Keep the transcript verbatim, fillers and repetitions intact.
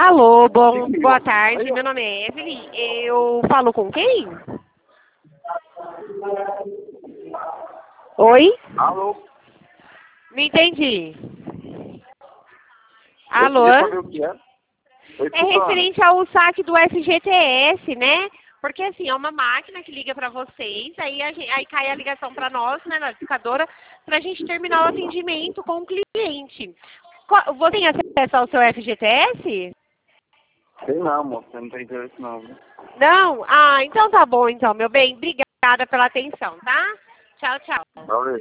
Alô, bom, boa tarde, meu nome é Evelyn, eu falo com quem? Oi? Alô? Não entendi. Eu Alô? queria saber o que é. Tô É escutando. referente ao saque do F G T S, né? Porque assim, é uma máquina que liga para vocês, aí, a gente, aí cai a ligação para nós, né, na discadora, para a gente terminar o atendimento com o cliente. Qual- Você tem acesso ao seu F G T S? Sei não, moço. Você não tem interesse não, viu? Não? Ah, então tá bom então, meu bem. Obrigada pela atenção, tá? Tchau, tchau. Valeu.